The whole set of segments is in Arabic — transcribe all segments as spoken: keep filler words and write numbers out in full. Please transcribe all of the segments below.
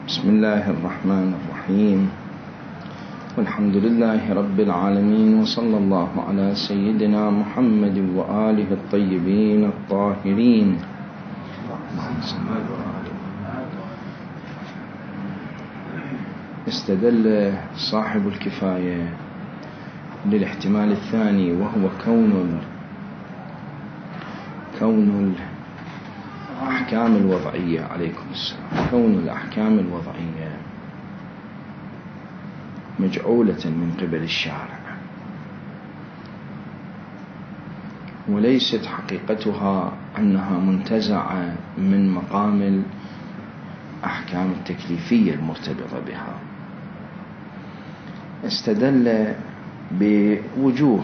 بسم الله الرحمن الرحيم، والحمد لله رب العالمين، وصلى الله على سيدنا محمد وآله الطيبين الطاهرين. استدل صاحب الكفاية للاحتمال الثاني، وهو كون كون الأحكام الوضعية عليكم السلام كون الأحكام الوضعية مجعولة من قبل الشارع، وليست حقيقتها أنها منتزعة من مقام الأحكام التكليفية المرتبطة بها. استدل بوجوه،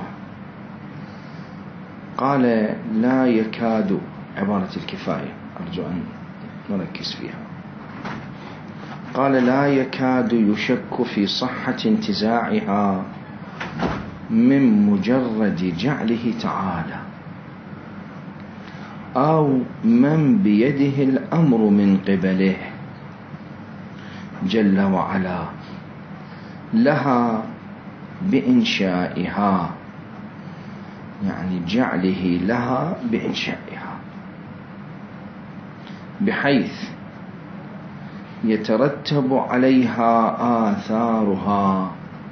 قال لا يكاد، عبارة الكفاية أرجو أن نركز فيها، قال لا يكاد يشك في صحة انتزاعها من مجرد جعله تعالى أو من بيده الأمر من قبله جل وعلا لها بإنشائها، يعني جعله لها بإنشائها، بحيث يترتب عليها آثارها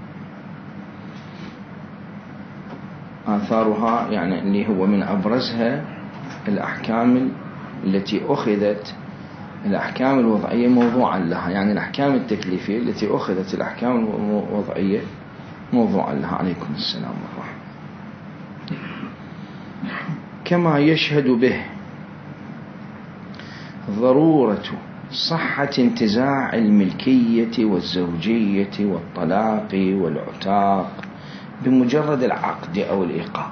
آثارها يعني اللي هو من أبرزها الأحكام التي أخذت الأحكام الوضعية موضوعا لها، يعني الأحكام التكليفية التي أخذت الأحكام الوضعية موضوعا لها عليكم السلام والرحمة. كما يشهد به ضرورة صحة انتزاع الملكية والزوجية والطلاق والعتاق بمجرد العقد أو الإيقاع.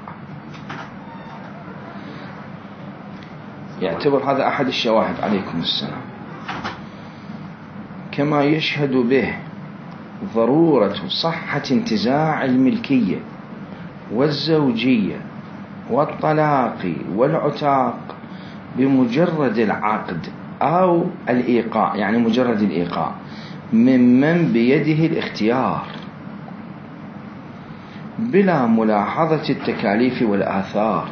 يعتبر هذا أحد الشواهد عليكم السلام. كما يشهد به ضرورة صحة انتزاع الملكية والزوجية والطلاق والعتاق بمجرد العقد أو الإيقاع، يعني مجرد الإيقاع، ممن بيده الاختيار بلا ملاحظة التكاليف والآثار.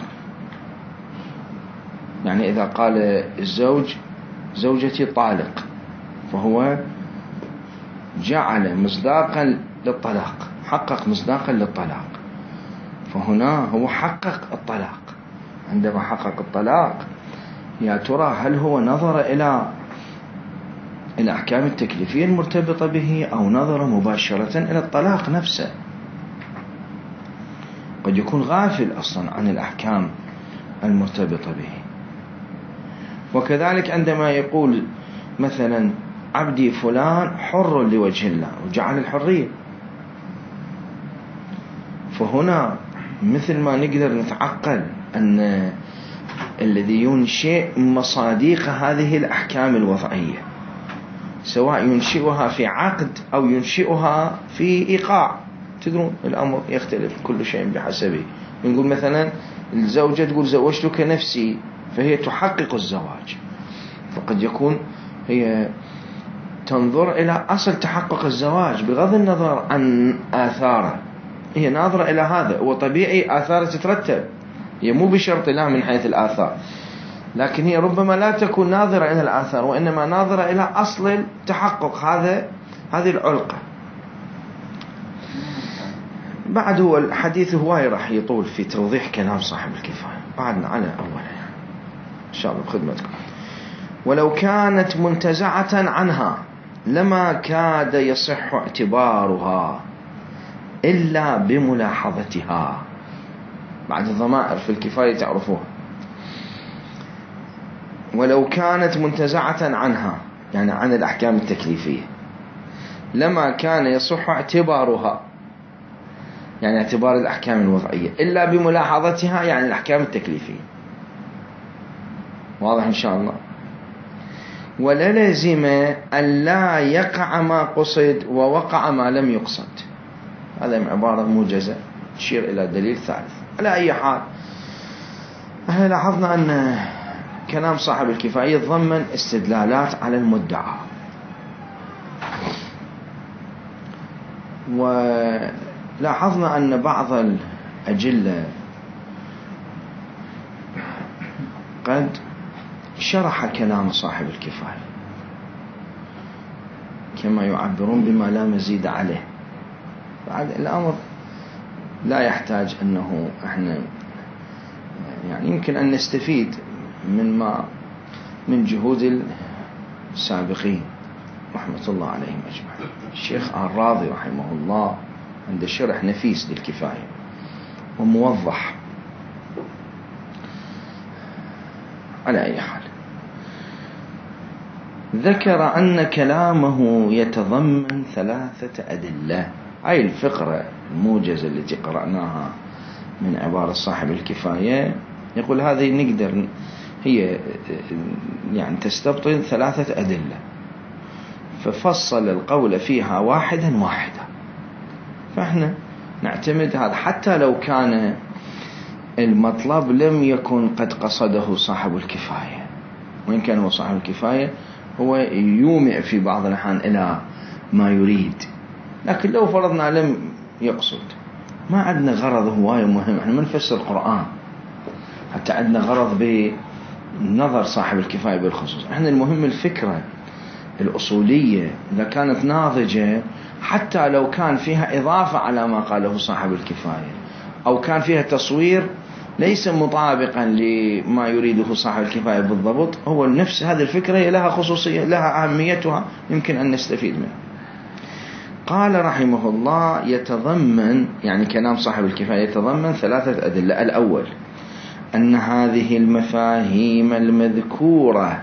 يعني إذا قال الزوج زوجتي طالق، فهو جعل مصداقا للطلاق، حقق مصداقا للطلاق، فهنا هو حقق الطلاق. عندما حقق الطلاق، يا ترى هل هو نظر إلى الأحكام التكليفية المرتبطة به أو نظر مباشرة إلى الطلاق نفسه؟ قد يكون غافل أصلا عن الأحكام المرتبطة به. وكذلك عندما يقول مثلا عبدي فلان حر لوجه الله وجعل الحرية، فهنا مثل ما نقدر نتعقل أن الذي ينشئ مصاديق هذه الأحكام الوضعية، سواء ينشئها في عقد أو ينشئها في إيقاع، تدرون الأمر يختلف كل شيء بحسبه. نقول مثلا الزوجة تقول زوجتك نفسي، فهي تحقق الزواج، فقد يكون هي تنظر إلى أصل تحقق الزواج بغض النظر عن آثاره، هي ناظرة إلى هذا، وطبيعي آثاره تترتب، هي مو بشرط لا من حيث الآثار، لكن هي ربما لا تكون ناظرة إلى الآثار، وإنما ناظرة إلى أصل تحقق هذا هذه العلقة. بعد هو الحديث هواي راح يطول في توضيح كلام صاحب الكفاية، بعدنا على أولا يعني إن شاء الله بخدمتكم. ولو كانت منتزعة عنها لما كاد يصح اعتبارها إلا بملاحظتها. بعد الضمائر في الكفاية تعرفوها. ولو كانت منتزعة عنها يعني عن الأحكام التكليفية لما كان يصح اعتبارها، يعني اعتبار الأحكام الوضعية، إلا بملاحظتها يعني الأحكام التكليفية. واضح إن شاء الله. وللزم أن لا يقع ما قصد ووقع ما لم يقصد. هذا عبارة موجزة تشير إلى دليل ثالث. على أي حال لاحظنا أن كلام صاحب الكفاية يتضمن استدلالات على المدعى، ولاحظنا أن بعض الأجلة قد شرح كلام صاحب الكفاية كما يعبرون بما لا مزيد عليه. بعد الأمر لا يحتاج أنه احنا يعني يمكن أن نستفيد من ما من جهود السابقين رحمة الله عليهم أجمعين. الشيخ الراضي رحمه الله عنده شرح نفيس للكفاية وموضح. على أي حال ذكر أن كلامه يتضمن ثلاثة أدلة. هاي الفقرة الموجزة التي قرأناها من عبارة صاحب الكفاية يقول هذه نقدر هي يعني تستبطن ثلاثة أدلة، ففصل القول فيها واحدا واحدا. فإحنا نعتمد هذا حتى لو كان المطلب لم يكن قد قصده صاحب الكفاية، وإن كان هو صاحب الكفاية هو يومع في بعض الأحيان إلى ما يريد، لكن لو فرضنا لم يقصد ما عندنا غرض هواية مهم. احنا ما نفسر القرآن حتى عندنا غرض بنظر صاحب الكفاية بالخصوص. احنا المهم الفكرة الأصولية إذا كانت ناضجة، حتى لو كان فيها إضافة على ما قاله صاحب الكفاية أو كان فيها تصوير ليس مطابقا لما يريده صاحب الكفاية بالضبط، هو نفس هذه الفكرة لها خصوصية لها أهميتها يمكن أن نستفيد منها. قال رحمه الله يتضمن يعني كلام صاحب الكفاية يتضمن ثلاثة أدلة. الأول أن هذه المفاهيم المذكورة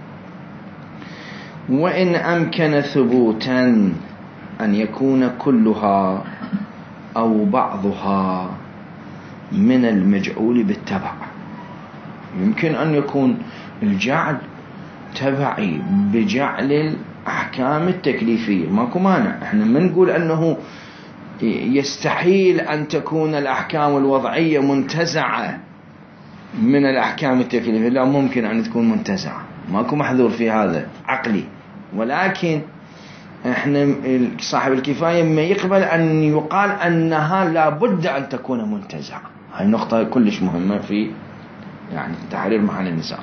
وإن أمكن ثبوتا أن يكون كلها أو بعضها من المجعول بالتبع. يمكن أن يكون الجعل تبعي بجعل الأحكام التكليفية، ماكو مانع. احنا ما نقول أنه يستحيل أن تكون الأحكام الوضعية منتزعة من الأحكام التكليفية، لا، ممكن أن تكون منتزعة، ماكو محذور في هذا عقلي. ولكن احنا صاحب الكفاية ما يقبل أن يقال أنها لابد أن تكون منتزعة. هاي نقطة كلش مهمة في يعني تحرير محل النزاع.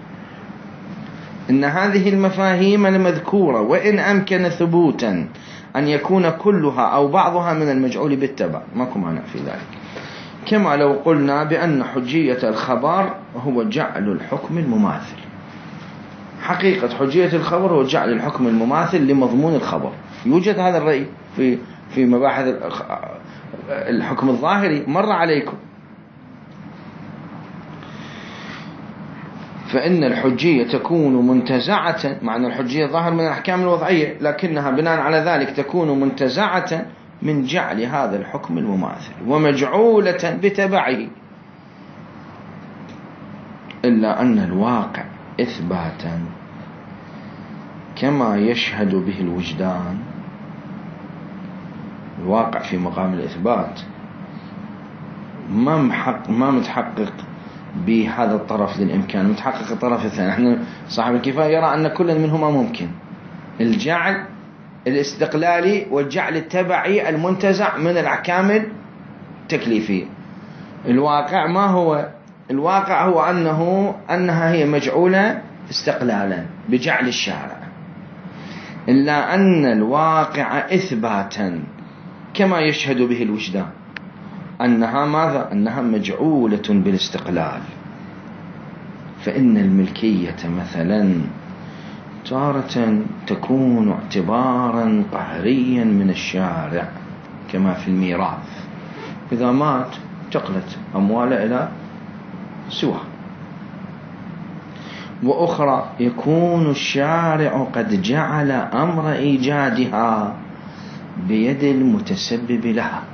إن هذه المفاهيم المذكورة وإن أمكن ثبوتا أن يكون كلها أو بعضها من المجعول بالتبع، ماكو مانع في ذلك. كما لو قلنا بأن حجية الخبر هو جعل الحكم المماثل. حقيقة حجية الخبر هو جعل الحكم المماثل لمضمون الخبر. يوجد هذا الرأي في في مباحث الحكم الظاهري مر عليكم. فإن الحجية تكون منتزعة، معنى الحجية ظاهر من الأحكام الوضعية، لكنها بناء على ذلك تكون منتزعة من جعل هذا الحكم المماثل ومجعولة بتبعه، إلا أن الواقع إثباتا كما يشهد به الوجدان. الواقع في مقام الإثبات ما محقق ما متحقق بهذا الطرف للإمكان، متحقق الطرف الثاني. احنا صاحب الكفاية يرى أن كل منهما ممكن، الجعل الاستقلالي والجعل التبعي المنتزع من الأحكام التكليفية. الواقع ما هو؟ الواقع هو أنه أنها هي مجعولة استقلالا بجعل الشارع، إلا أن الواقع إثباتا كما يشهد به الوجدان أنها ماذا؟ أنها مجعولة بالاستقلال. فإن الملكية مثلا تارة تكون اعتبارا قهريا من الشارع كما في الميراث، إذا مات انتقلت أمواله إلى سواه. وأخرى يكون الشارع قد جعل أمر إيجادها بيد المتسبب لها،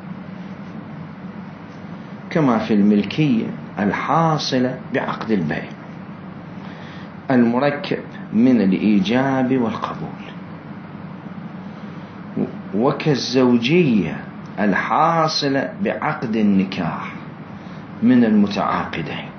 كما في الملكية الحاصلة بعقد البيع المركب من الإيجاب والقبول، وكالزوجية الحاصلة بعقد النكاح من المتعاقدين،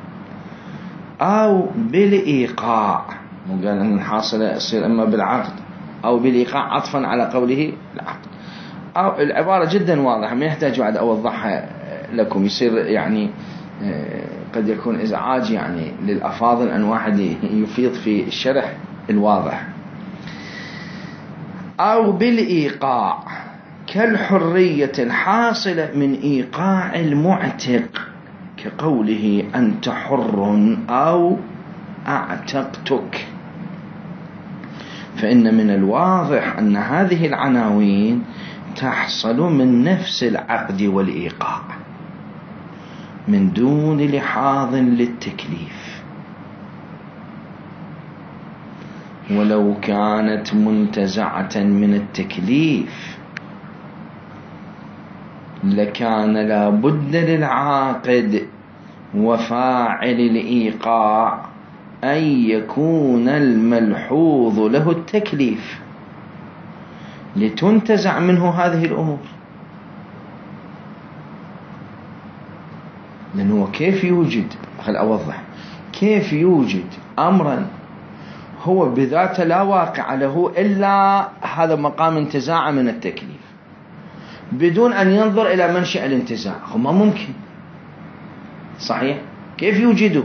أو بالإيقاع. وقال أن الحاصلة يصير إما بالعقد أو بالإيقاع عطفا على قوله العقد، العبارة جدا واضحة، ما يحتاج بعد أوضحها لكم، يصير يعني قد يكون إزعاج يعني للأفاضل أن واحد يفيض في الشرح الواضح. أو بالإيقاع كالحرية الحاصلة من إيقاع المعتق، كقوله أنت حر أو أعتقتك. فإن من الواضح أن هذه العناوين تحصل من نفس العقد والإيقاع من دون لحاظ للتكليف، ولو كانت منتزعة من التكليف لكان لا بد للعاقد وفاعل الإيقاع أن يكون الملحوظ له التكليف لتنتزع منه هذه الأمور. لأنه كيف يوجد، خل أوضح، كيف يوجد أمرا هو بذاته لا واقع له إلا هذا مقام انتزاع من التكليف بدون أن ينظر إلى منشأ الانتزاع؟ هو ما ممكن، صحيح؟ كيف يوجده؟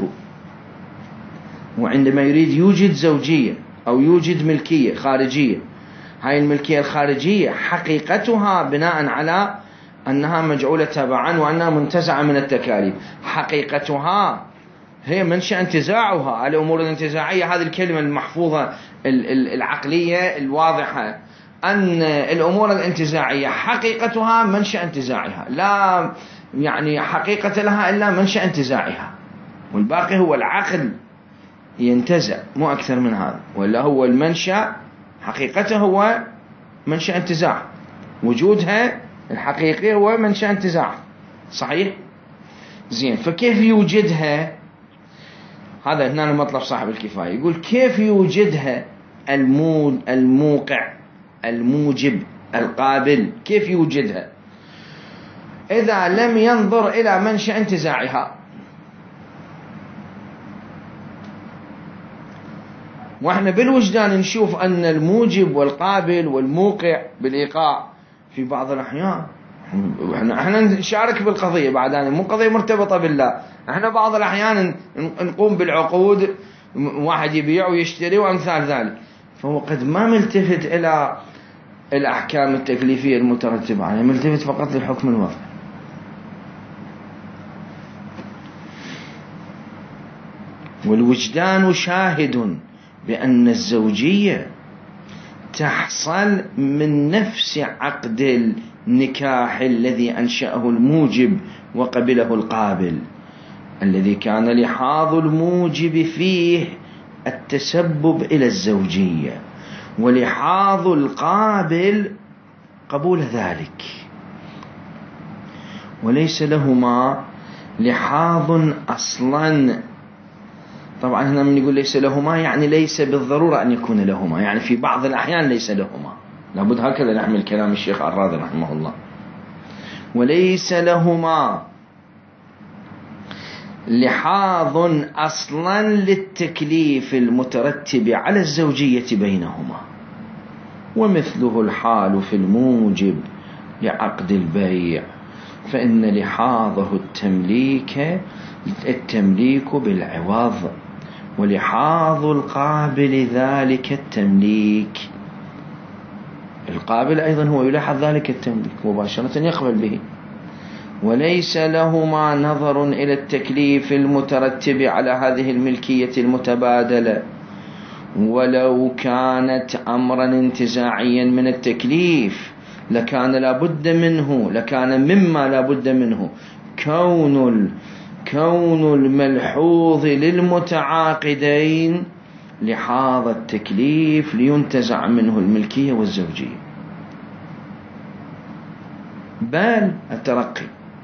وعندما يريد يوجد زوجية أو يوجد ملكية خارجية، هاي الملكية الخارجية حقيقتها بناء على أنها مجعولة تبعا وأنها منتزعة من التكاليف، حقيقتها هي منشأ انتزاعها الأمور الانتزاعية. هذه الكلمة المحفوظة العقلية الواضحة أن الأمور الانتزاعية حقيقتها منشأ انتزاعها، لا يعني حقيقة لها إلا منشأ انتزاعها، والباقي هو العقل ينتزع، مو أكثر من هذا. ولا هو المنشأ حقيقته هو منشأ انتزاع، وجودها الحقيقي هو منشأ انتزاع، صحيح؟ زين، فكيف يوجدها؟ هذا هنا المطلب صاحب الكفاية، يقول كيف يوجدها الموقع الموجب القابل، كيف يوجدها إذا لم ينظر إلى منشأ انتزاعها؟ واحنا بالوجدان نشوف أن الموجب والقابل والموقع بالإيقاع في بعض الأحيان احنا نشارك بالقضية، بعد أن مو قضية مرتبطة بالله، احنا بعض الأحيان نقوم بالعقود، واحد يبيع ويشتري وأمثال ذلك، فهو قد ما ملتفت إلى الأحكام التكليفية المترتبة عليه، ملتفت فقط للحكم الوضعي. والوجدان شاهد بأن الزوجية تحصل من نفس عقد النكاح الذي أنشأه الموجب وقبله القابل، الذي كان لحاظ الموجب فيه التسبب إلى الزوجية، ولحاظ القابل قبول ذلك، وليس لهما لحاظ أصلا. طبعا هنا من يقول ليس لهما يعني ليس بالضرورة أن يكون لهما، يعني في بعض الأحيان ليس لهما، لابد هكذا نحمل كلام الشيخ عراضي رحمه الله. وليس لهما لحاظ أصلا للتكليف المترتب على الزوجية بينهما، ومثله الحال في الموجب لعقد البيع، فإن لحاظه التمليك التمليك بالعوض، ولحاظ القابل ذلك التمليك. القابل أيضا هو يلاحظ ذلك التمليك مباشرة يقبل به. وليس لهما نظر إلى التكليف المترتب على هذه الملكية المتبادلة، ولو كانت أمرا انتزاعيا من التكليف لكان لابد منه لكان مما لابد منه كون كون الملحوظ للمتعاقدين لحاظ التكليف لينتزع منه الملكية والزوجية، بل الترقي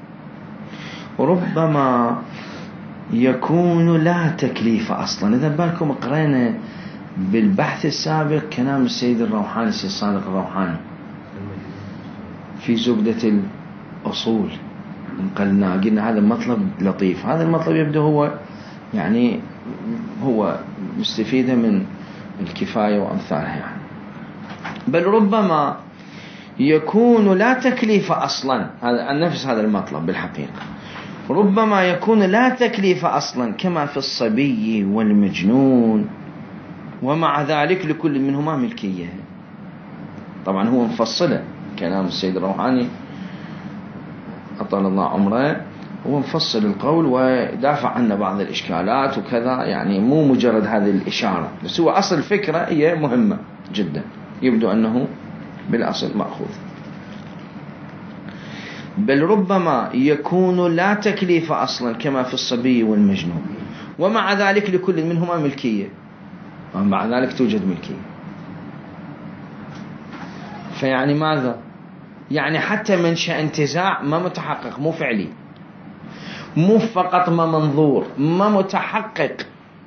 ربما يكون لا تكليف أصلا. إذا بالكم قرأنا بالبحث السابق كلام السيد الروحاني السيد صادق الروحاني في زبدة الأصول، قلنا قلنا هذا مطلب لطيف، هذا المطلب يبدو هو يعني هو مستفيدة من الكفاية وأمثالها يعني. بل ربما يكون لا تكليف أصلا، هذا نفس هذا المطلب بالحقيقة، ربما يكون لا تكليف أصلا كما في الصبي والمجنون، ومع ذلك لكل منهما ملكية. طبعا هو مفصلة كلام السيد الروحاني أطال الله عمره، هو مفصل القول ودافع عنا بعض الإشكالات وكذا، يعني مو مجرد هذه الإشارة بس، هو أصل الفكرة هي مهمة جدا، يبدو أنه بالأصل مأخوذ. بل ربما يكون لا تكليف أصلا كما في الصبي والمجنون، ومع ذلك لكل منهما ملكية، ومع ذلك توجد ملكية. فيعني ماذا؟ يعني حتى منشأ انتزاع ما متحقق، مو فعلي، مو فقط ما منظور، ما متحقق،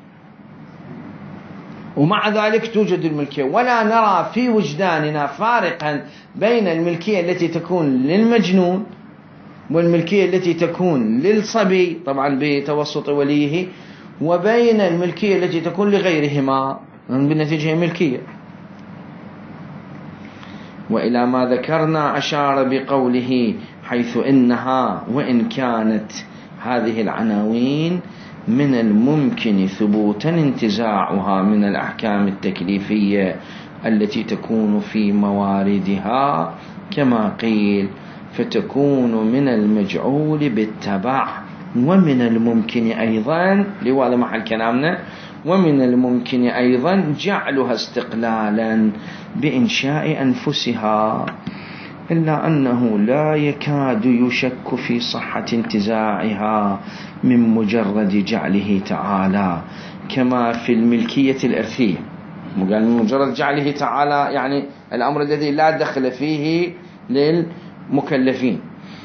ومع ذلك توجد الملكية. ولا نرى في وجداننا فارقا بين الملكية التي تكون للمجنون والملكية التي تكون للصبي طبعا بتوسط وليه، وبين الملكية التي تكون لغيرهما، بالنتيجة ملكية. وإلى ما ذكرنا أشار بقوله حيث إنها وإن كانت هذه العناوين من الممكن ثبوتا انتزاعها من الأحكام التكليفية التي تكون في مواردها كما قيل، فتكون من المجعول بالتبع، ومن الممكن أيضا لوهذا محل كلامنا، ومن الممكن أيضا جعلها استقلالا بإنشاء أنفسها، إلا أنه لا يكاد يشك في صحة انتزاعها من مجرد جعله تعالى كما في الملكية الإرثية. قال من مجرد جعله تعالى يعني الأمر الذي لا دخل فيه للمكلفين،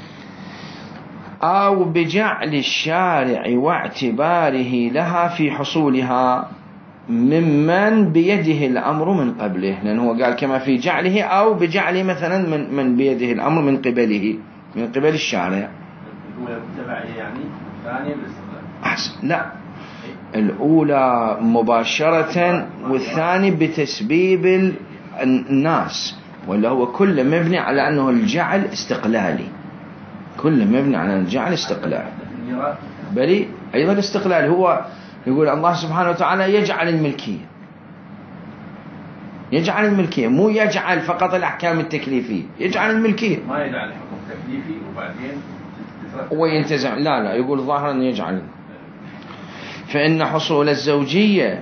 أو بجعل الشارع واعتباره لها في حصولها ممن بيده الأمر من قبله، لأنه قال كما في جعله، أو بجعله مثلا من, من بيده الأمر من قبله، من قبل الشارع. يعني ثانية أحسن، لا الأولى مباشرة والثاني بتسبيب الناس، ولا هو كل مبني على أنه الجعل استقلالي، كل مبني على الجعل استقلالي، بل أيضا الاستقلال هو يقول الله سبحانه وتعالى يجعل الملكية، يجعل الملكية، مو يجعل فقط الأحكام التكليفية، يجعل الملكية، ما يجعل الحكم التكليفي وبعدين وينتزع، لا لا يقول ظاهرا يجعل. فإن حصول الزوجية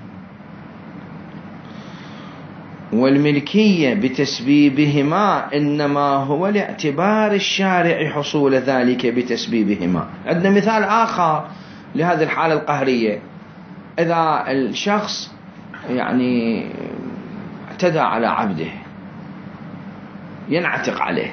والملكية بتسبيبهما إنما هو لاعتبار الشارع حصول ذلك بتسبيبهما. عندنا مثال آخر لهذه الحالة القهرية، إذا الشخص يعني اعتدى على عبده ينعتق عليه،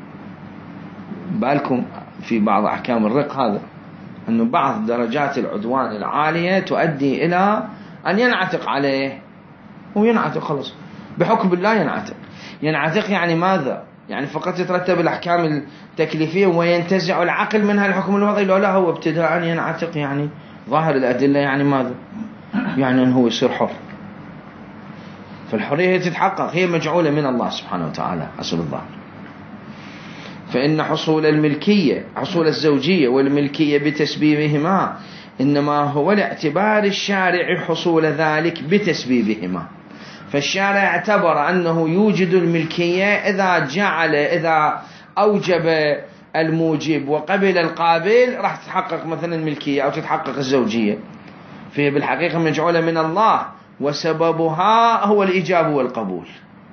بالكم في بعض أحكام الرق هذا أنه بعض درجات العدوان العالية تؤدي إلى أن ينعتق عليه، وينعتق خلص بحكم الله ينعتق. ينعتق يعني ماذا؟ يعني فقط يترتب الأحكام التكليفية وينتزع العقل منها الحكم الوضعي، لا لا هو ابتداء ينعتق، يعني ظاهر الأدلة يعني ماذا؟ يعني أنه يصير حر. فالحرية تتحقق، هي مجعولة من الله سبحانه وتعالى أصل الظاهر. فإن حصول الملكية، حصول الزوجية والملكية بتسبيبهما إنما هو لاعتبار الشارع حصول ذلك بتسبيبهما. فالشارع اعتبر أنه يوجد الملكية إذا جعل، إذا أوجب الموجب وقبل القابل راح تتحقق مثلا الملكية أو تتحقق الزوجية، فهي بالحقيقة مجعولة من الله، وسببها هو الإيجاب والقبول.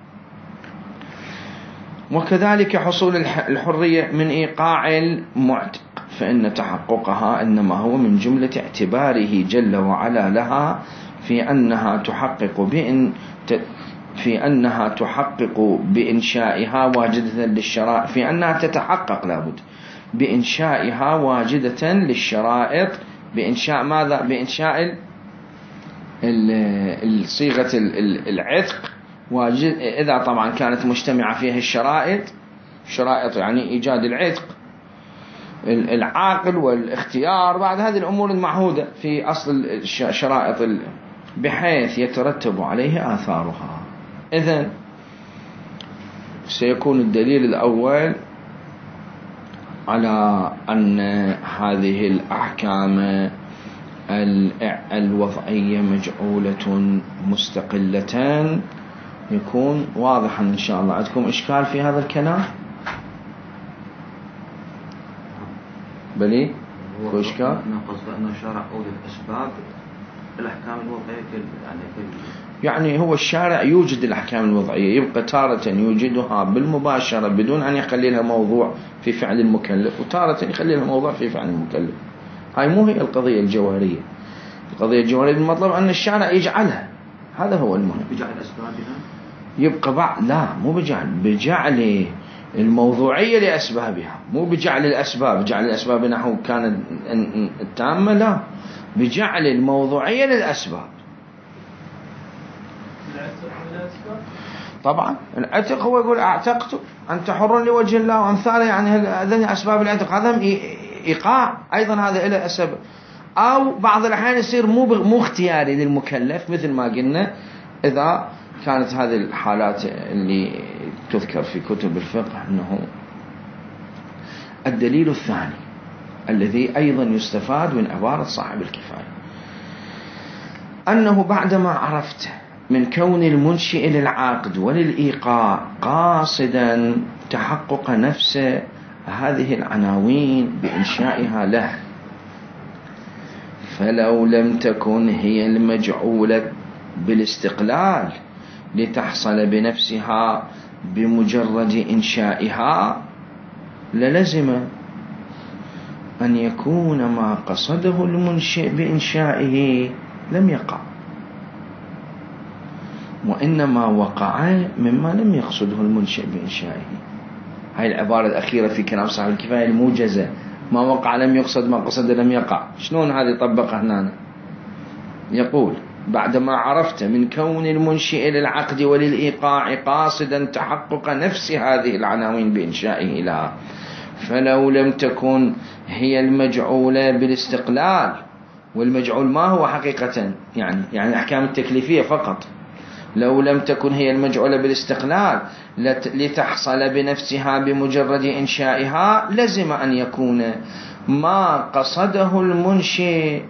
وكذلك حصول الحرية من إيقاع المعتق، فإن تحققها إنما هو من جملة اعتباره جل وعلا لها في أنها تحقق بإن في أنها تحقق بإنشائها واجدة للشرائط، في أنها تتحقق لابد بإنشائها واجدة للشرائط. بإنشاء ماذا؟ بإنشاء صيغة العتق واجد، إذا طبعا كانت مجتمعة فيها الشرائط، شرائط يعني إيجاد العتق، العاقل والاختيار، بعد هذه الأمور المعهودة في أصل الشرائط، بحيث يترتب عليه آثارها. إذن سيكون الدليل الأول على أن هذه الأحكام الوضعية مجعولة مستقلتان، يكون واضحا إن شاء الله. عندكم إشكال في هذا الكلام؟ بلي هو إشكال؟ نقصد أن الشارع أوجد أسباب الأحكام الوضعية يعني يعني هو الشارع يوجد الأحكام الوضعية، يبقى تارة يوجدها بالمباشرة بدون أن يخلي لها موضوع في فعل المكلف، وتارة يخلي لها موضوع في فعل المكلف. هاي مو هي القضية الجوهرية. القضية الجوهرية بالمطلب أن الشارع يجعلها، هذا هو المهم. بجعل أسبابها يبقى بعد لا مو بجعل بجعل الموضوعية لأسبابها، مو بجعل الأسباب جعل الأسباب نحو كانت التامة، لا بجعل الموضوعية للأسباب. طبعا العتق هو يقول اعتقت أنت حر لوجه الله وأمثاله، يعني هذه أسباب العتق، هذا إيقاع أيضا، هذا إلى أسباب. أو بعض الأحيان يصير مو مو اختياري للمكلف، مثل ما قلنا إذا كانت هذه الحالات اللي تذكر في كتب الفقه. أنه الدليل الثاني الذي أيضا يستفاد من عبارة صاحب الكفاية أنه بعدما عرفت من كون المنشئ للعقد وللإيقاع قاصدا تحقق نفس هذه العناوين بإنشائها له، فلو لم تكن هي المجعولة بالاستقلال لتحصل بنفسها بمجرد إنشائها، للزم أن يكون ما قصده المنشئ بإنشائه لم يقع، وإنما وقع مما لم يقصده المنشئ بإنشائه. هاي العبارة الأخيرة في كلام صاحب الكفاية الموجزة، ما وقع لم يقصد، ما قصد لم يقع. شلون هذه طبقها هنا؟ يقول بعدما عرفت من كون المنشئ للعقد وللإيقاع قاصدا تحقق نفس هذه العناوين بإنشائه لها، فلو لم تكن هي المجعولة بالاستقلال، والمجعول ما هو حقيقة يعني يعني الأحكام التكليفية فقط، لو لم تكن هي المجعولة بالاستقلال لتحصل بنفسها بمجرد إنشائها، لزم أن يكون ما قصده المنشئ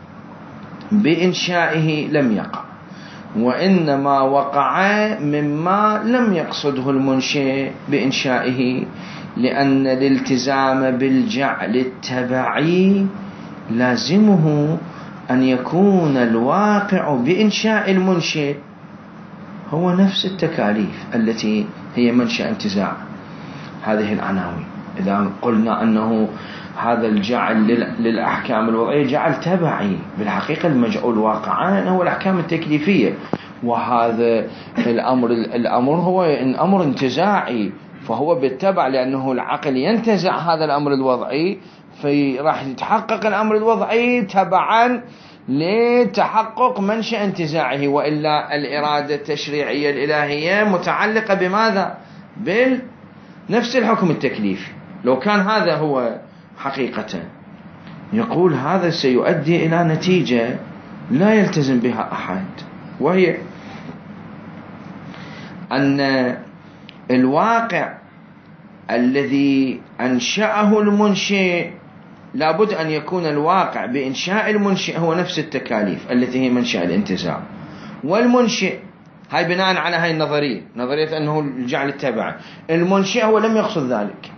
بإنشائه لم يقع، وإنما وقع مما لم يقصده المنشئ بإنشائه، لأن الالتزام بالجعل التبعي لازمه أن يكون الواقع بإنشاء المنشئ هو نفس التكاليف التي هي منشأ انتزاع هذه العناوين. إذا قلنا أنه هذا الجعل للأحكام الوضعية جعل تبعي، بالحقيقة المجعول واقعا هو الأحكام التكليفية، وهذا الأمر الأمر هو أمر انتزاعي، فهو بالتبع لأنه العقل ينتزع هذا الأمر الوضعي، فراح يتحقق الأمر الوضعي تبعا لتحقق منشأ انتزاعه. وإلا الإرادة التشريعية الإلهية متعلقة بماذا؟ بنفس الحكم التكليفي. لو كان هذا هو حقيقة، يقول هذا سيؤدي إلى نتيجة لا يلتزم بها أحد، وهي أن الواقع الذي أنشأه المنشئ لابد أن يكون الواقع بإنشاء المنشئ هو نفس التكاليف التي هي منشأ الانتزاع. والمنشئ هاي بناء على هاي النظرية، نظرية أنه الجعل التبع، المنشئ هو لم يقصد ذلك.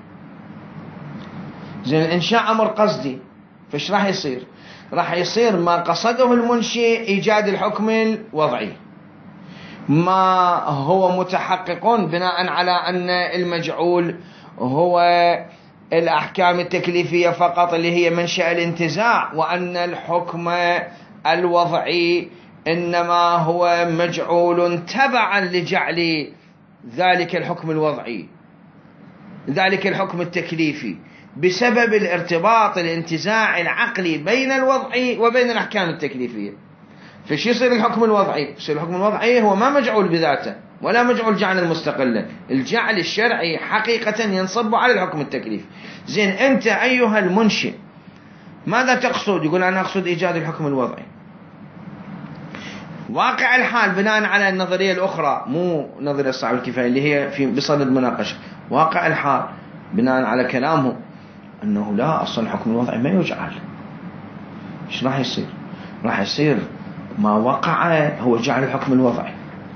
زين الإنشاء أمر قصدي، فإيش راح يصير؟ راح يصير ما قصده المنشئ إيجاد الحكم الوضعي، ما هو متحقق بناء على أن المجعول هو الأحكام التكليفية فقط اللي هي منشأ الانتزاع، وأن الحكم الوضعي إنما هو مجعول تبعا لجعل ذلك الحكم الوضعي، ذلك الحكم التكليفي، بسبب الارتباط الانتزاع العقلي بين الوضعي وبين الأحكام التكليفية. فش يصير الحكم الوضعي؟ يصير الحكم الوضعي هو ما مجعول بذاته ولا مجعول جعلا مستقلا، الجعل الشرعي حقيقة ينصب على الحكم التكليفي. زين أنت أيها المنشئ ماذا تقصد؟ يقول أنا أقصد إيجاد الحكم الوضعي. واقع الحال بناء على النظرية الأخرى، مو نظرية صاحب الكفاية اللي هي في بصدد مناقشة، واقع الحال بناء على كلامه أنه لا، أصلا الحكم الوضعي ما يجعل. إيش راح يصير؟ راح يصير ما وقع هو جعل الحكم الوضعي،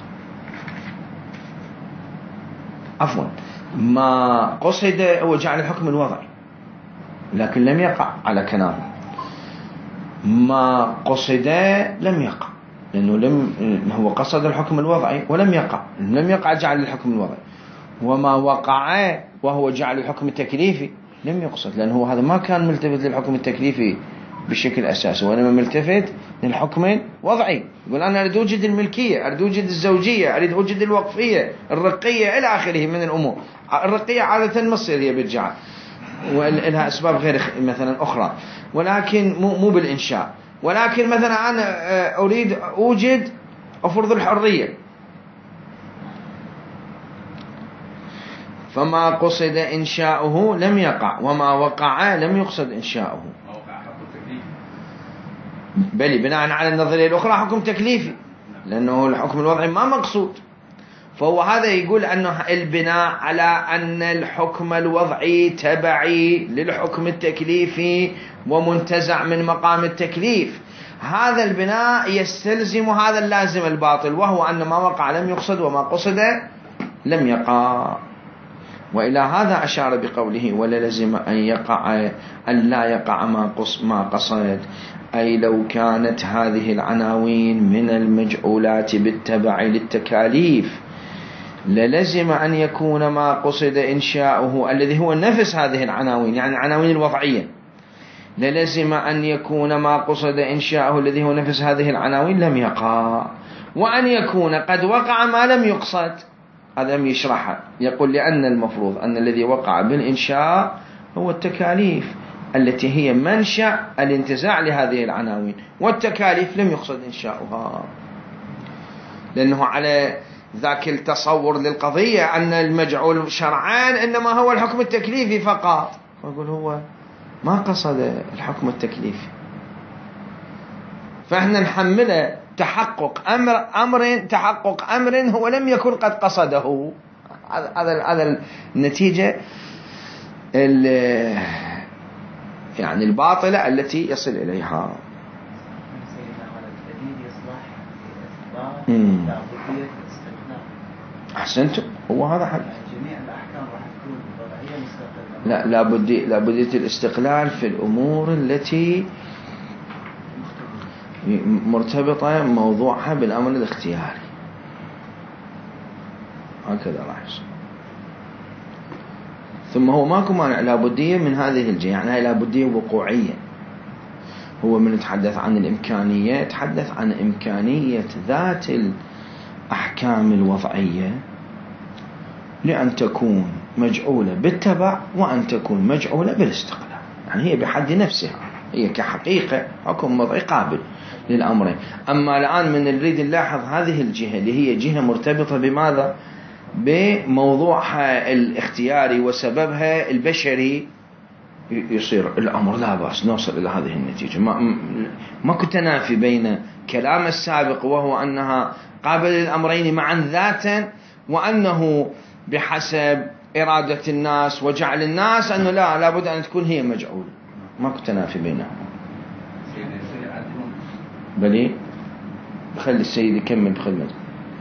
عفوا ما قصد هو جعل الحكم الوضعي لكن لم يقع على كلامه، ما قصد لم يقع لأنه لم هو قصد الحكم الوضعي ولم يقع، لم يقع جعل الحكم الوضعي. وما وقع وهو جعل الحكم التكليفي لم يقصد، لأنه هذا ما كان ملتفت للحكم التكليفي بشكل أساسي، وإنما ملتفت للحكم الوضعي. يقول أنا أريد أوجد الملكية، أريد أوجد الزوجية، أريد أوجد الوقفية، الرقية إلى آخره من الأمور. الرقية عادة ما تصير هي بالجعل ولها أسباب غير مثلا أخرى، ولكن مو مو بالإنشاء. ولكن مثلا أنا أريد أوجد أفرض الحرية، فما قصد إنشاؤه لم يقع، وما وقع لم يقصد إنشاؤه. بل بناء على النظرية الأخرى حكم تكليفي، لأنه الحكم الوضعي ما مقصود. فهو هذا يقول أنه البناء على أن الحكم الوضعي تبعي للحكم التكليفي ومنتزع من مقام التكليف، هذا البناء يستلزم هذا اللازم الباطل، وهو أن ما وقع لم يقصد وما قصد لم يقع. وإلى هذا أشار بقوله ولا لزم أن يقع أن لا يقع ما قص ما قصد، أي لو كانت هذه العناوين من المجعولات بالتبع للتكاليف للزم أن يكون ما قصد إنشاؤه الذي هو نفس هذه العناوين، يعني العناوين الوضعية، للزم أن يكون ما قصد إنشاؤه الذي هو نفس هذه العناوين لم يقع، وأن يكون قد وقع ما لم يقصد. هذا لم يشرحها، يقول لأن المفروض أن الذي وقع بالإنشاء هو التكاليف التي هي منشأ الانتزاع لهذه العناوين، والتكاليف لم يقصد إنشاؤها، لأنه على ذاك التصور للقضية أن المجعول شرعان إنما هو الحكم التكليفي فقط، فيقول هو ما قصد الحكم التكليفي، فإحنا نحمله تحقق أمر أمر تحقق أمر هو لم يكن قد قصده. هذا هذا النتيجة يعني الباطلة التي يصل إليها. أحسنتم، هو هذا حل. جميع الأحكام راح تكون وضعية مستقلة. لا، لابد لابد الاستقلال في الأمور التي مرتبطة موضوعها بالأمر الاختياري، هكذا راح يصير. ثم هو ماكو مانع لابدية من هذه الجهة، يعني هاي لابدية وقوعية. هو من يتحدث عن الإمكانية يتحدث عن إمكانية ذات الأحكام الوضعية لأن تكون مجعولة بالتبع وأن تكون مجعولة بالاستقلال، يعني هي بحد نفسها هي كحقيقة حكم وضعي قابل للأمرين. أما الآن من نريد نلاحظ هذه الجهة اللي هي جهة مرتبطة بماذا؟ بموضوعها الاختياري وسببها البشري، يصير الأمر لا بأس نوصل إلى هذه النتيجة. ما ما كنت تنافي بين كلام السابق وهو أنها قابل للأمرين معا ذاتا، وأنه بحسب إرادة الناس وجعل الناس أنه لا لابد أن تكون هي مجعولة، ما كنت تنافي بينهم. بلي خلي السيد يكمل بخدمته.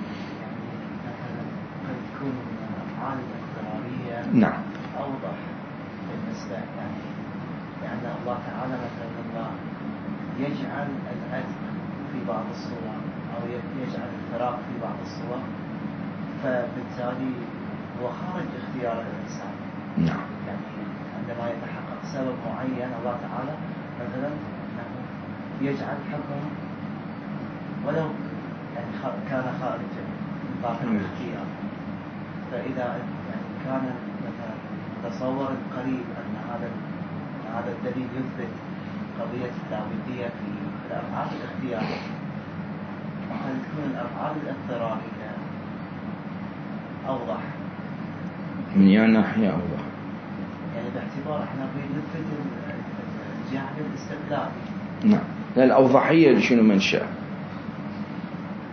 نعم. أوضح بالنسبة يعني لأن الله تعالى مثلا الله يجعل العتق في بعض الصور أو يجعل الفراق في بعض الصور، فبالتالي هو خارج اختيار الإنسان. نعم. يعني عندما يتحقق سبب معين الله تعالى مثلا يجعل حكم ولو يعني كان خارجا من داخل الاختيار، فإذا يعني كان مثلا تصور قريب أن هذا هذا الدليل يثبت قضية اللابدية في الأفعال الاختيارية، وهل تكون الأفعال الاضطرارية أوضح؟ من أي ناحية أوضح؟ يعني باعتبار احنا بنثبت الجهة الاستقلالي. نعم. لا، الأوضحية شنو منشأ؟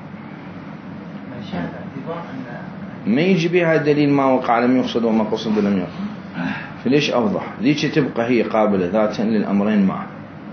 ما يجي بها دليل ما وقع لم يقصد وما قصد لم يقع، فليش أوضح؟ ليش تبقى هي قابلة ذاتا للأمرين معا؟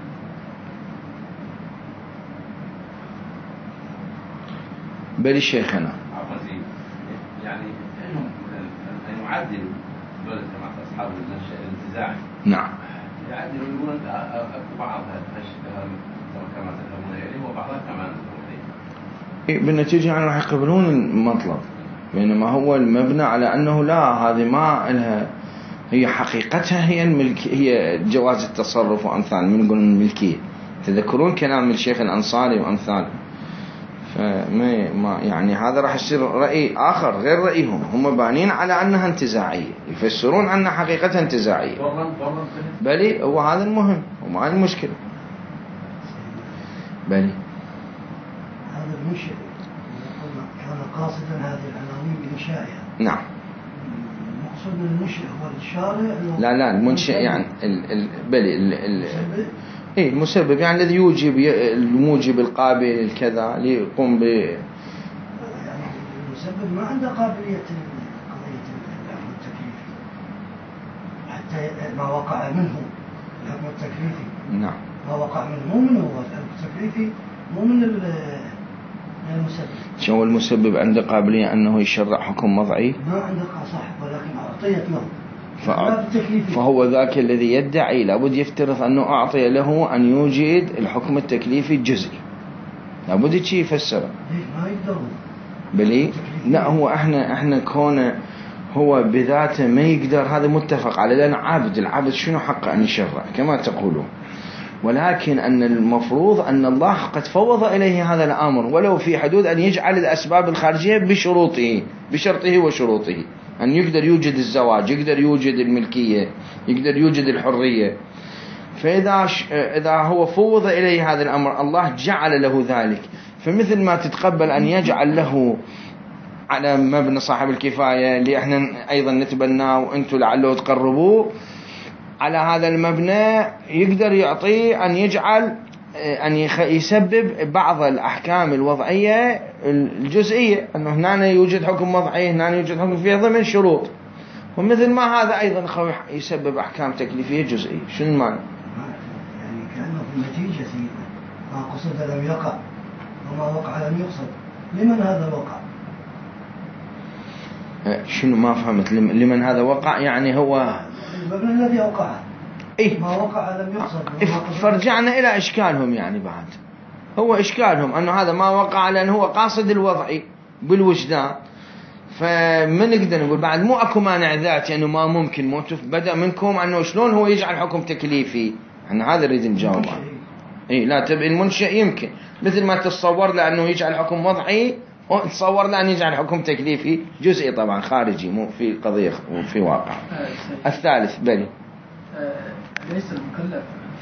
بل شيخنا يعني انهم يعدلوا دولة جماعة اصحاب الانتزاع، نعم يعدلوا يقولون بعض هالاشياء كما تذهبون اليه وبعضها كما تذهبون اليه، بالنتيجة يعني راح يقبلون المطلب، بينما هو المبنى على أنه لا، هذه ما لها، هي حقيقتها هي الملك، هي جواز التصرف وأمثال من نقول الملكية. تذكرون كلام الشيخ الأنصاري وأمثال، فما ما يعني هذا راح يصير رأي آخر غير رأيهم، هم بانين على أنها انتزاعية، يفسرون أنها حقيقتها انتزاعية. بلي هو هذا المهم وما المشكلة. بلي هذا المنشئ كان قاصدا هذه العناوين بإنشائها. نعم. المقصود من المنشئ هو الشارع. لا لا المنشئ يعني ال ال بلي ال ال إيه المسبب يعني الذي يوجب الموجب القابل الكذا ليقوم ب. يعني المسبب ما عنده قابلية قضية الحكم التكليفي حتى ما وقع منه الحكم التكليفي. نعم. ما وقع منه مو منه هو الحكم التكليفي، مو من المسبب. شو المسبب عنده قابلية أنه يشرع حكم وضعي؟ ما عنده صح، ولكن أعطيت له. فهو ذاك الذي يدعي لابد يفترض أنه أعطي له أن يوجد الحكم التكليفي الجزئي، لابد يجي يفسره. ما يقدر بلي لا، هو احنا احنا كونه هو بذاته ما يقدر، هذا متفق عليه، لأن عابد، العابد شنو حقه أن يشرع كما تقولون، ولكن أن المفروض أن الله قد فوض إليه هذا الأمر ولو في حدود أن يجعل الأسباب الخارجية بشروطه بشرطه وشروطه، أن يقدر يوجد الزواج، يقدر يوجد الملكية، يقدر يوجد الحرية. فإذا إذا هو فوض إليه هذا الأمر الله جعل له ذلك، فمثل ما تتقبل أن يجعل له على مبنى صاحب الكفاية اللي احنا أيضا نتبناه وأنتم لعله تقربوه على هذا المبنى، يقدر يعطيه أن يجعل أن يسبب بعض الأحكام الوضعية الجزئية، أنه هنا يوجد حكم وضعي، هنا يوجد حكم فيه ضمن شروط، ومثل ما هذا أيضا خوي يسبب أحكام تكليفية جزئية. شنو المعنى؟ يعني كأنه في النتيجة سيدنا ما قصد لم يقع وما وقع لم يقصد، لمن هذا وقع؟ شنو ما فهمت؟ لمن هذا وقع يعني هو المبنى الذي أوقعه. إيه؟ ما وقع لم يقصد. فرجعنا إلى إشكالهم، يعني بعد هو إشكالهم أنه هذا ما وقع لأنه هو قاصد الوضعي بالوجدان، فمن نقدر نقول بعد مو أكو مانع ذاتي أنه ما ممكن موتف بدأ منكم أنه شلون هو يجعل حكم تكليفي، احنا هذا نريد نجاوب عنه. إيه لا تبقى المنشئ يمكن مثل ما تتصور لأنه يجعل حكم وضعي تصور لأن يجعل حكم تكليفي جزئي، طبعا خارجي مو في قضية وفي واقع. الثالث بلي ليس المكلف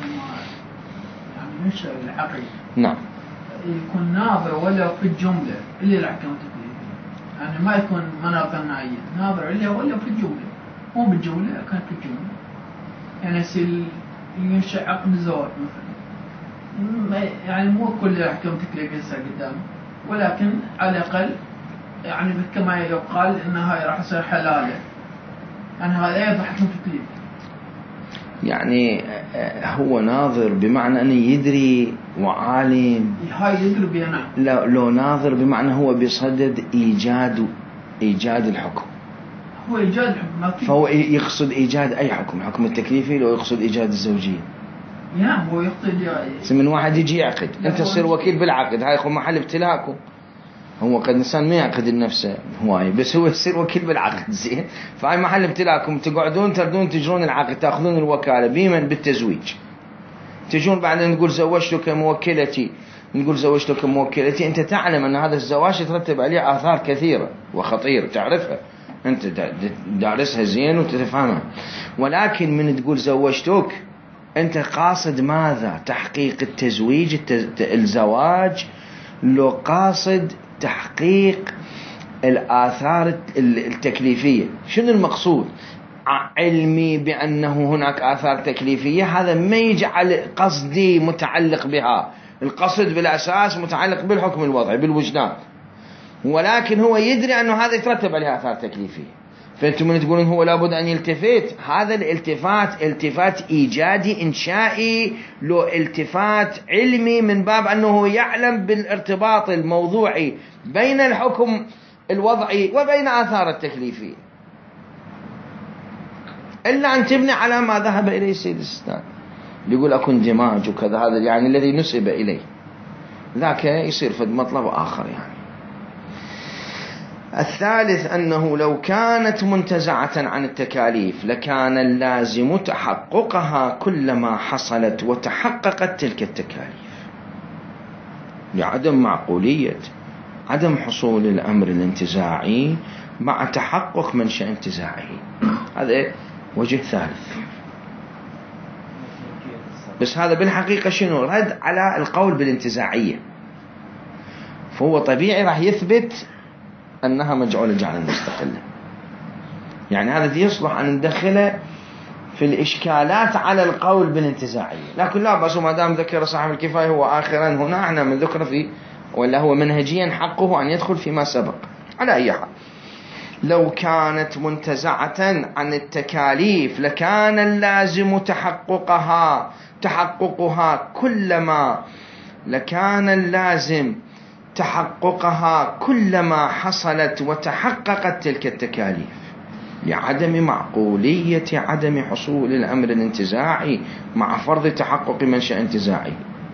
يعني منشأ العقل نعم يكون ناظر ولا في الجملة اللي الأحكام التكليفية، يعني ما يكون مناطق نهائية، ناظر إلا ولا في الجملة، مو بالجملة كان في الجملة، يعني يصير ينشأ عقد الزواج مثلا، يعني مو كل الأحكام التكليفية يصير قدامه، ولكن على الأقل يعني كما يقال إن هاي راح تصير حلالة، يعني هذا أيضا حكم تكليفي. يعني هو ناظر بمعنى أنه يدري وعالم، هاي يدري بينا. لا لو ناظر بمعنى هو بصدد إيجاد إيجاد الحكم، هو إيجاد الحكم، فهو يقصد إيجاد أي حكم، حكم التكليفي لو يقصد إيجاد الزوجية. نعم هو يقصد من واحد يجي يعقد، أنت تصير وكيل بالعقد، هاي يكون محل ابتلاكم. هو قد إنسان ما يعقد لنفسه هواي، بس هو يصير وكيل بالعقد زين، فهاي محل ابتلاكم، تقعدون تردون تجرون العقد، تأخذون الوكالة بمن؟ بالتزويج. تجون بعدين نقول زوجتك موكلتي، نقول زوجتك موكلتي، أنت تعلم أن هذا الزواج يترتب عليه آثار كثيرة وخطيرة تعرفها، أنت دارسها زين وتفهمها، ولكن من تقول زوجتك أنت قاصد ماذا؟ تحقيق التزويج التز... الزواج، لو قاصد تحقيق الآثار التكليفية. شنو المقصود؟ علمي بأنه هناك آثار تكليفية، هذا ما يجعل قصدي متعلق بها، القصد بالأساس متعلق بالحكم الوضعي بالوجدان، ولكن هو يدري أنه هذا يترتب عليه آثار تكليفية. فأنتم من تقولون هو لابد أن يلتفت، هذا الالتفات التفات إيجادي إنشائي، لو التفات علمي من باب أنه يعلم بالارتباط الموضوعي بين الحكم الوضعي وبين آثار التكليفية، إلا أن تبني على ما ذهب إليه السيد السيستاني، يقول أكون دماج وكذا، هذا يعني الذي نسب إليه، ذاك يصير في مطلب آخر يعني. الثالث أنه لو كانت منتزعة عن التكاليف لكان اللازم تحققها كلما حصلت وتحققت تلك التكاليف، لعدم معقولية عدم حصول الأمر الانتزاعي مع تحقق منشأ انتزاعي. هذا وجه ثالث. بس هذا بالحقيقة شنو؟ رد على القول بالانتزاعية، فهو طبيعي راح يثبت أنها مجعولة جعلا مستقلة. يعني هذا يصلح أن ندخله في الإشكالات على القول بالانتزاعية، لكن لا بأس ما دام ذكر صاحب الكفاية هو آخرا هنا احنا من ذكر فيه، ولا هو منهجيا حقه أن يدخل فيما سبق. على أي حال، لو كانت منتزعة عن التكاليف لكان اللازم تحققها تحققها كلما لكان اللازم تحققها كلما حصلت وتحققت تلك التكاليف، لعدم معقولية عدم حصول الأمر الانتزاعي مع فرض تحقق منشأ انتزاعي.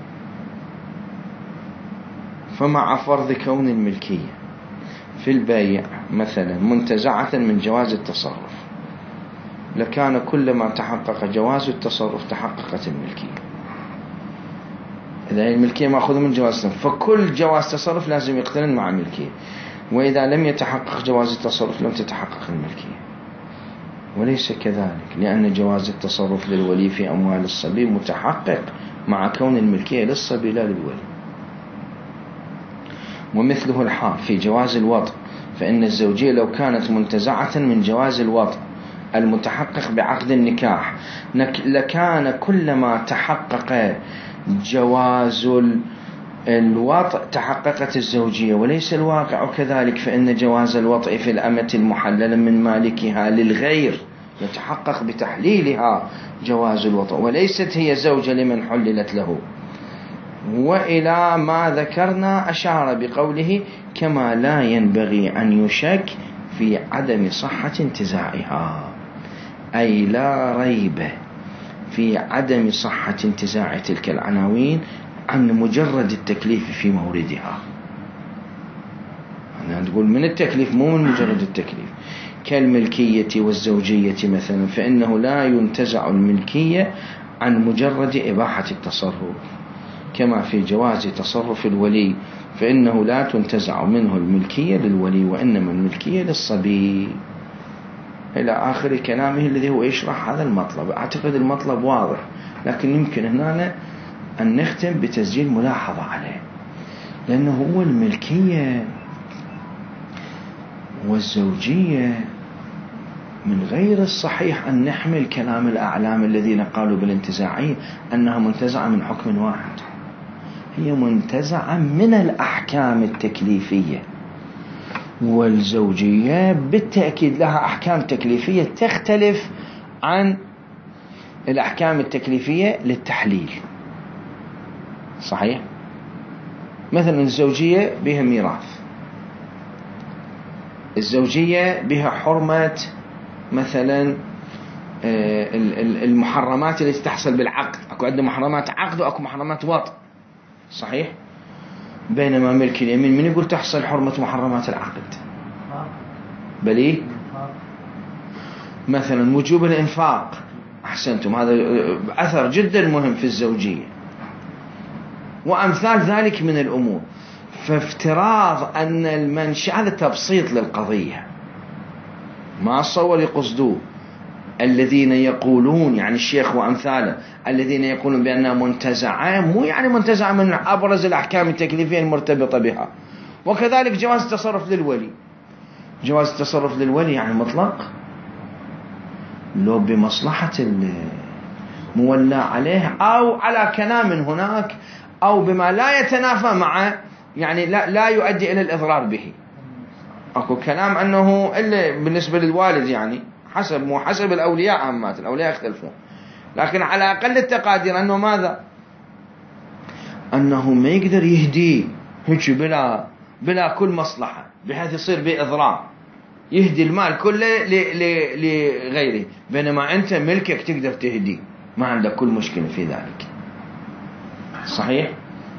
فمع فرض كون الملكية في البيع مثلا منتزعة من جواز التصرف لكان كلما تحقق جواز التصرف تحققت الملكية. إذا الملكية مأخوذة من جواز التصرف، فكل جواز تصرف لازم يقترن مع الملكية، وإذا لم يتحقق جواز التصرف لم تتحقق الملكية. وليس كذلك، لأن جواز التصرف للولي في أموال الصبي متحقق مع كون الملكية للصبي لا للولي. ومثله الحال في جواز الوطء، فإن الزوجية لو كانت منتزعة من جواز الوطء المتحقق بعقد النكاح لكان كلما تحقق جواز الوطء تحققت الزوجية، وليس الواقع كذلك، فإن جواز الوطء في الأمة المحللة من مالكها للغير يتحقق بتحليلها جواز الوطء، وليست هي زوجة لمن حللت له. وإلى ما ذكرنا أشار بقوله كما لا ينبغي أن يشك في عدم صحة انتزاعها، أي لا ريب في عدم صحة انتزاع تلك العناوين عن مجرد التكليف في موردها. أنا تقول من التكليف مو من مجرد التكليف، كالملكية والزوجية مثلا، فإنه لا ينتزع الملكية عن مجرد إباحة التصرف، كما في جواز تصرف الولي فإنه لا تنتزع منه الملكية للولي وإنما الملكية للصبي، إلى آخر كلامه الذي هو يشرح هذا المطلب. أعتقد المطلب واضح، لكن يمكن هنا أن نختم بتسجيل ملاحظة عليه، لأنه هو الملكية والزوجية من غير الصحيح أن نحمل كلام الأعلام الذين قالوا بالانتزاعية أنها منتزعة من حكم واحد، هي منتزعة من الأحكام التكليفية، والزوجية بالتأكيد لها أحكام تكليفية تختلف عن الأحكام التكليفية للتحليل. صحيح؟ مثلا الزوجية بها ميراث، الزوجية بها حرمة مثلا المحرمات التي تحصل بالعقد، أكو عندنا محرمات عقد وأكو محرمات وطء. صحيح؟ بينما ملك اليمين من يقول تحصل حرمة محرمات العقد؟ بلي مثلا وجوب الإنفاق، أحسنتم، هذا أثر جدا مهم في الزوجية، وأمثال ذلك من الأمور. فافتراض أن المنشأ، هذا تبسيط للقضية، ما أصور يقصدوه الذين يقولون يعني الشيخ وأمثاله الذين يقولون بأنها منتزعة، مو يعني منتزعة من أبرز الأحكام التكليفية المرتبطة بها. وكذلك جواز التصرف للولي، جواز التصرف للولي يعني مطلق لو بمصلحة المولى عليه أو على كلام هناك أو بما لا يتنافى مع، يعني لا, لا يؤدي إلى الإضرار به. اكو كلام انه الا بالنسبة للوالد يعني حسب مو حسب الاولياء عامات الاولياء يختلفون، لكن على اقل التقادير انه ماذا؟ انه ما يقدر يهدي هيك بلا بلا كل مصلحة بحيث يصير بإضرار، يهدي المال كله لغيره، بينما أنت ملكك تقدر تهدي ما عندك كل مشكلة في ذلك. صحيح؟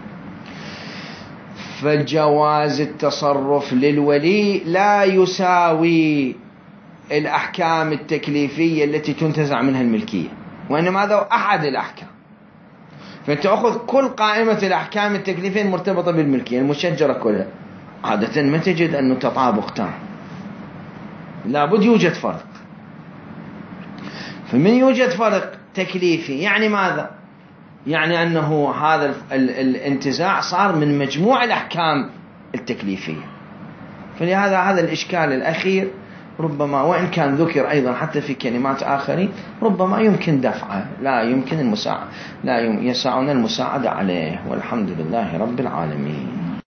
فجواز التصرف للولي لا يساوي الأحكام التكليفية التي تنتزع منها الملكية، وإنما هذا أحد الأحكام. فأنت أخذ كل قائمة الأحكام التكليفية المرتبطة بالملكية المشجرة كلها، عادة ما تجد أنه تطابق تام، لابد يوجد فرق. فمن يوجد فرق تكليفي يعني ماذا؟ يعني أنه هذا الانتزاع صار من مجموع الأحكام التكليفية. فلهذا هذا الإشكال الأخير ربما وإن كان ذكر أيضا حتى في كلمات آخرين ربما يمكن دفعه، لا يمكن المساعدة، لا يسعنا المساعدة عليه، والحمد لله رب العالمين.